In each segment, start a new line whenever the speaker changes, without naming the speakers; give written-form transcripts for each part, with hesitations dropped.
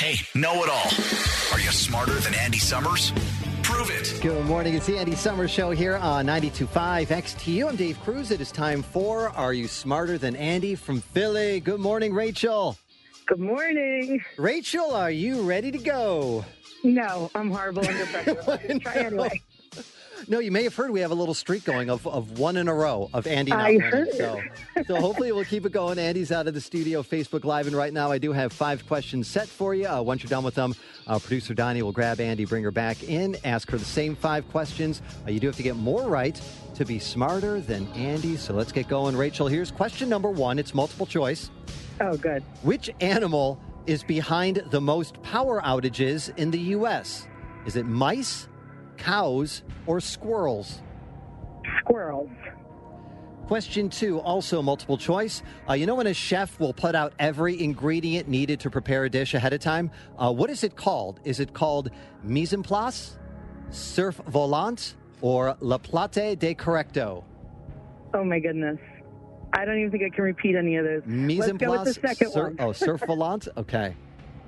Hey, know-it-all. Are you smarter than Andy Summers? Prove it.
Good morning. It's the Andy Summers Show here on 92.5 XTU. I'm Dave Cruz. It is time for Are You Smarter Than Andy from Philly. Good morning, Rachel.
Good morning.
Rachel, are you ready to go?
No, I'm horrible under pressure. Try anyway.
No, you may have heard we have a little streak going of one in a row of Andy not
I
winning.
heard
So hopefully we'll keep it going. Andy's out of the studio, Facebook Live, and right now I do have 5 questions set for you. Once you're done with them, producer Donnie will grab Andy, bring her back in, ask her the same 5 questions. You do have to get more right to be smarter than Andy. So let's get going. Rachel, here's question number 1. It's multiple choice.
Oh, good.
Which animal is behind the most power outages in the U.S.? Is it mice, cows, or squirrels?
Squirrels.
Question 2, also multiple choice. You know when a chef will put out every ingredient needed to prepare a dish ahead of time? What is it called? Is it called mise en place, surf volant, or la plate de correcto?
Oh, my goodness. I don't even think I can repeat any of those.
Mise en
Let's go with
place,
the second one.
Oh, surf volant? Okay.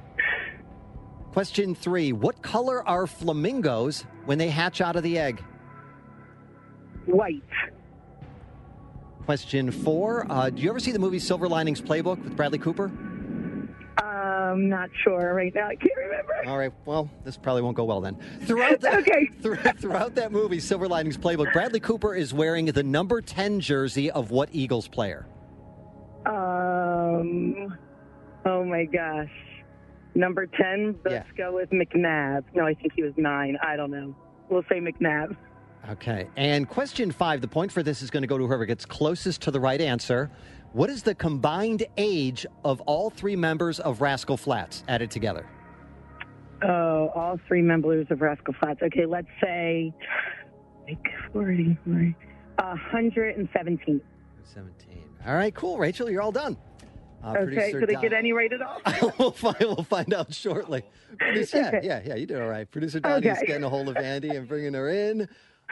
Question 3, what color are flamingos when they hatch out of the egg?
White.
Question 4, do you ever see the movie Silver Linings Playbook with Bradley Cooper?
I'm not sure right now. I can't remember.
All right, well, this probably won't go well then. Throughout that,
Okay.
throughout that movie, Silver Linings Playbook, Bradley Cooper is wearing the number 10 jersey of what Eagles player?
Oh, my gosh. Number 10, let's go with McNabb. No, I think he was 9. I don't know. We'll say McNabb.
Okay, and question 5, the point for this is going to go to whoever gets closest to the right answer. What is the combined age of all 3 members of Rascal Flatts added together?
Oh, all 3 members of Rascal Flatts. Okay, let's say 40, 117.
17. All right, cool, Rachel, you're all done.
Okay, did I get any right at all?
We'll find out shortly. Yeah, you did all right. Producer Donnie's getting a hold of Andy and bringing her in.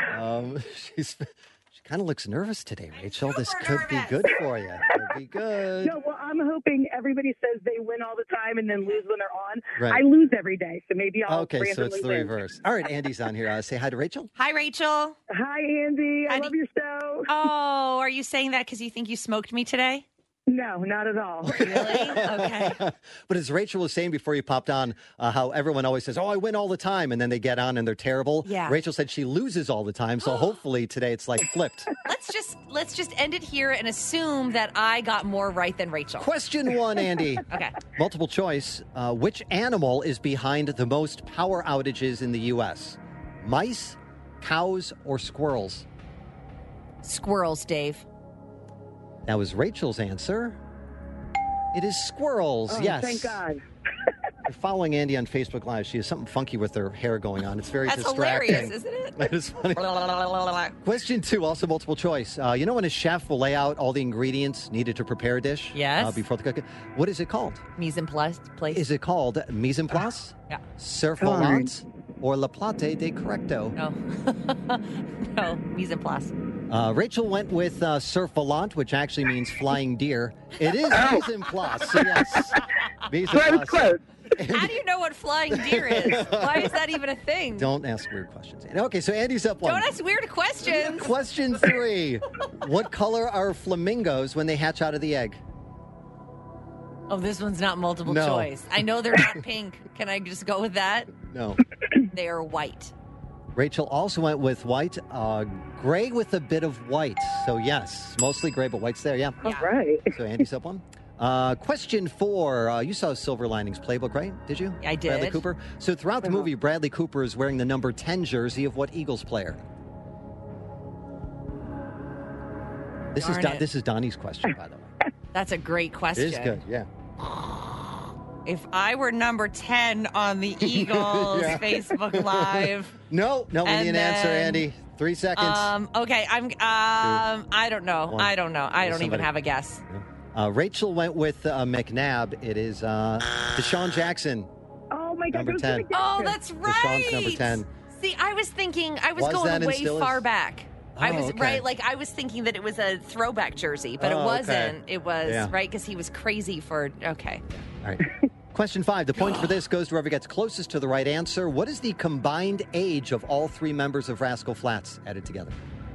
She kind of looks nervous today, Rachel. This could be good for you. Could be good.
No, well, I'm hoping everybody says they win all the time and then lose when they're on.
Right.
I lose every day, so maybe I'll
Okay, so it's the
win.
reverse. All right, Andy's on here. Say hi to Rachel.
Hi, Rachel.
Hi, Andy. I love your show.
Oh, are you saying that because you think you smoked me today?
No, not at all.
Really? Okay.
But as Rachel was saying before you popped on, how everyone always says, oh, I win all the time, and then they get on and they're terrible.
Yeah.
Rachel said she loses all the time, so hopefully today it's like flipped.
Let's just end it here and assume that I got more right than Rachel.
Question 1, Andy.
Okay.
Multiple choice. Which animal is behind the most power outages in the U.S.? Mice, cows, or squirrels?
Squirrels, Dave.
That was Rachel's answer. It is squirrels,
Oh,
yes.
thank God.
You're following Andy on Facebook Live. She has something funky with her hair going on. It's very
That's
distracting.
hilarious, isn't it?
That is funny. Question 2, also multiple choice. You know when a chef will lay out all the ingredients needed to prepare a dish?
Yes.
Before they cook it? What is it called?
Mise en place.
Is it called mise en place?
Yeah.
Surf volant? Or la plate de correcto?
No. No, mise en place.
Rachel went with surf volant, which actually means flying deer. It is mise en place, so yes. Mise en place.
Close.
How do you know what flying deer is? Why is that even a thing?
Don't ask weird questions. Okay, so Andy's up 1.
Don't ask weird questions.
Question 3. What color are flamingos when they hatch out of the egg?
Oh, this one's not multiple
No.
choice. I know they're not pink. Can I just go with that?
No.
They are white.
Rachel also went with white, gray with a bit of white. So yes, mostly gray, but white's there, yeah.
All right.
So Andy's up 1. Question 4. You saw Silver Linings Playbook, right? Did you?
I did.
Bradley Cooper. So throughout the movie, Bradley Cooper is wearing the number 10 jersey of what Eagles player? This is Donnie's question, by the way.
That's a great question.
It is good, yeah.
If I were number 10 on the Eagles
Yeah.
Facebook Live.
No, we
And
need an answer,
then,
Andy. 3 seconds.
Okay, I don't know.
1.
I don't know. I don't even
Somebody.
have a guess.
Rachel went with McNabb. It is Deshaun Jackson.
Oh, my God.
Number
those
10.
are the
Oh,
guesses.
that's right.
Deshaun's number 10.
See, I was thinking, I was
Was that
going
and
way
still is?
far back. I
Oh,
was
okay.
right. Like I was thinking that it was a throwback jersey, but it
Oh, okay.
wasn't. It was
Yeah.
right because he was crazy for. Okay.
All right. Question 5. The point for this goes to whoever gets closest to the right answer. What is the combined age of all 3 members of Rascal Flatts added together?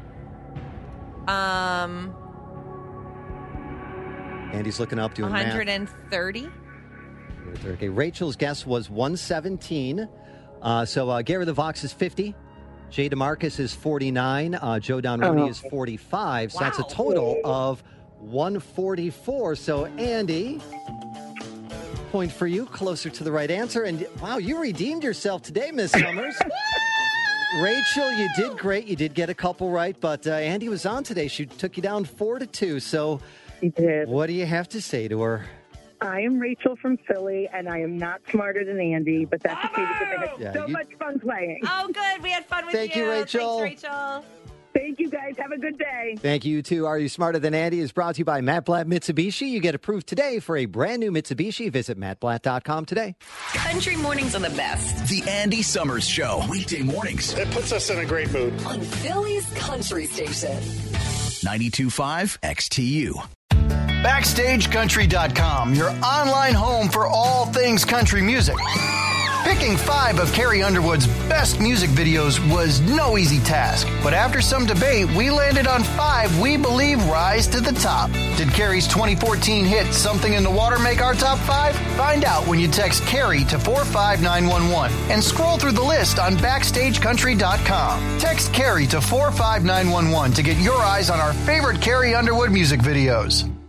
Andy's looking up, doing
130.
math. Okay, Rachel's guess was 117. So Gary the Vox is 50. Jay DeMarcus is 49. Joe Don Rooney is 45. So that's a total of 144. So Andy, point for you, closer to the right answer. And wow, you redeemed yourself today, Miss Summers. Rachel, you did great. You did get a couple right, but Andy was on today. She took you down 4-2. So
He did.
what do you have to say to her?
I am Rachel from Philly, and I am not smarter than Andy, but that's okay because I had so much fun playing.
Oh, good. We had fun with
Thank you, Rachel.
Thanks, Rachel.
Thank you, guys. Have a good day.
Thank you, too. Are You Smarter Than Andy is brought to you by Matt Blatt Mitsubishi. You get approved today for a brand new Mitsubishi. Visit mattblatt.com today.
Country mornings are the best.
The Andy Summers Show. Weekday mornings.
It puts us in a great mood.
On Philly's Country Station.
92.5 XTU.
BackstageCountry.com, your online home for all things country music. Picking 5 of Carrie Underwood's best music videos was no easy task, but after some debate, we landed on 5 we believe rise to the top. Did Carrie's 2014 hit Something in the Water make our top 5? Find out when you text Carrie to 45911 and scroll through the list on BackstageCountry.com. Text Carrie to 45911 to get your eyes on our favorite Carrie Underwood music videos.